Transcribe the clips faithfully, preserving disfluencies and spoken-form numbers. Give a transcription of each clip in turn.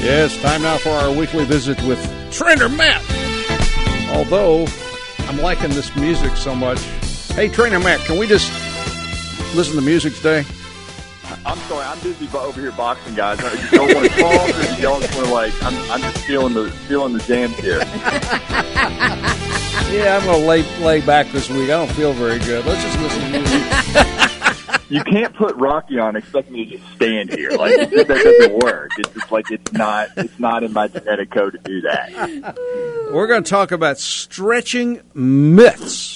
Yes, time now for our weekly visit with Trainer Matt. Although I'm liking this music so much. Hey, Trainer Matt, can we just listen to music today? I'm sorry, I'm busy over here boxing, guys. I just don't want to talk, or you don't want to like. I'm, I'm just feeling the feeling the jams here. Yeah, I'm going to lay lay back this week. I don't feel very good. Let's just listen to music. You can't put Rocky on and expect me to just stand here. Like it, that doesn't work. It's just like it's not. It's not in my genetic code to do that. We're going to talk about stretching myths.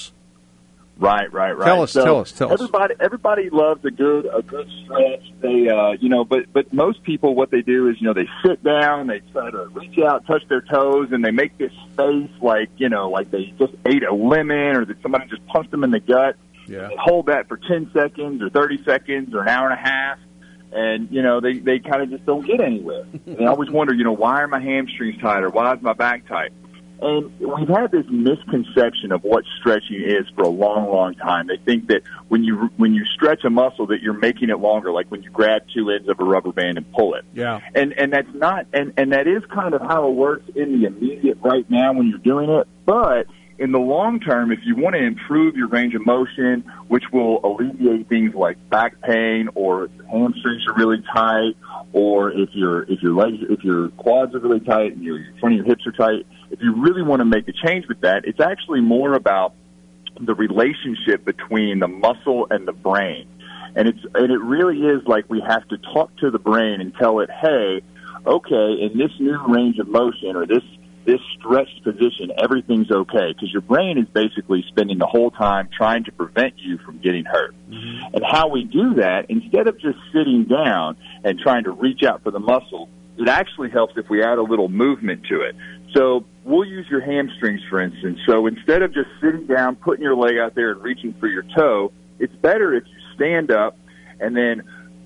Right, right, right. Tell us, so tell us, tell us. Everybody, everybody loves a good, a good stretch. They, uh, you know, but but most people, what they do is, you know, they sit down, they try to reach out, touch their toes, and they make this face like, you know, like they just ate a lemon or that somebody just punched them in the gut. Yeah. They hold that for ten seconds or thirty seconds or an hour and a half, and you know, they they kind of just don't get anywhere. And they always wonder, you know, why are my hamstrings tight or why is my back tight? And we've had this misconception of what stretching is for a long, long time. They think that when you when you stretch a muscle that you're making it longer, like when you grab two ends of a rubber band and pull it. Yeah. And and that's not and, and that is kind of how it works in the immediate right now when you're doing it. But in the long term, if you want to improve your range of motion, which will alleviate things like back pain, or if your hamstrings are really tight, or if your if your legs if your quads are really tight and your front of your hips are tight, if you really want to make a change with that, it's actually more about the relationship between the muscle and the brain. And it's and it really is like we have to talk to the brain and tell it, hey, okay, in this new range of motion or this this stretched position, everything's okay, because your brain is basically spending the whole time trying to prevent you from getting hurt. Mm-hmm. And how we do that, instead of just sitting down and trying to reach out for the muscle, it actually helps if we add a little movement to it. So we'll use your hamstrings, for instance. So instead of just sitting down, putting your leg out there and reaching for your toe, it's better if you stand up and then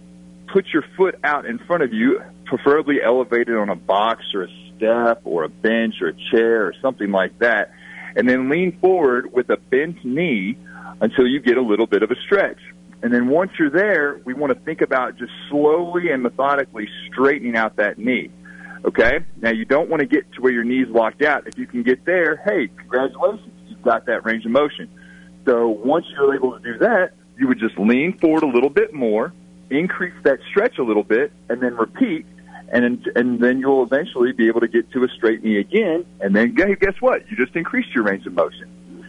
put your foot out in front of you, preferably elevated on a box or a step or a bench or a chair or something like that, and then lean forward with a bent knee until you get a little bit of a stretch. And then once you're there, we want to think about just slowly and methodically straightening out that knee. Okay? Now, you don't want to get to where your knee's locked out. If you can get there, hey, congratulations, you've got that range of motion. So once you're able to do that, you would just lean forward a little bit more, increase that stretch a little bit, and then repeat. And and then you'll eventually be able to get to a straight knee again. And then guess what? You just increased your range of motion.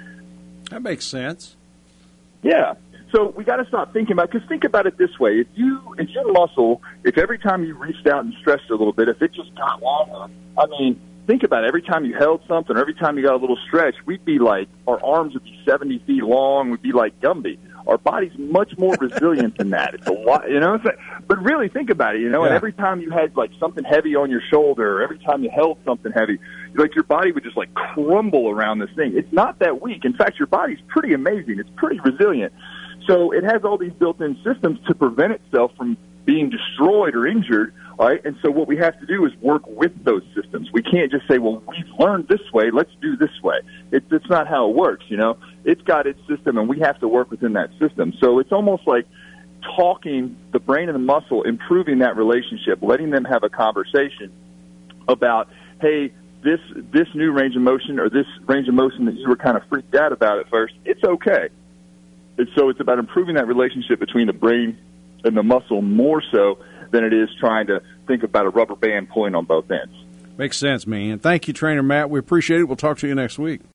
That makes sense. Yeah. So we got to stop thinking about, because think about it this way. If you, if your muscle, if every time you reached out and stretched a little bit, if it just got longer, I mean, think about it. Every time you held something, or every time you got a little stretch, we'd be like, our arms would be seventy feet long. We'd be like Gumby. Our body's much more resilient than that. It's a lot, you know. It's like, but really, think about it, you know. Yeah. And every time you had like something heavy on your shoulder, or every time you held something heavy, like your body would just like crumble around this thing. It's not that weak. In fact, your body's pretty amazing. It's pretty resilient. So it has all these built-in systems to prevent itself from being destroyed or injured. All right, and so what we have to do is work with those systems. We can't just say, well, we've learned this way, let's do this way. It, it's not how it works, you know. It's got its system, and we have to work within that system. So it's almost like talking the brain and the muscle, improving that relationship, letting them have a conversation about, hey, this this new range of motion or this range of motion that you were kind of freaked out about at first, it's okay. And so it's about improving that relationship between the brain and the muscle more so than it is trying to think about a rubber band pulling on both ends. Makes sense, man. Thank you, Trainer Matt. We appreciate it. We'll talk to you next week.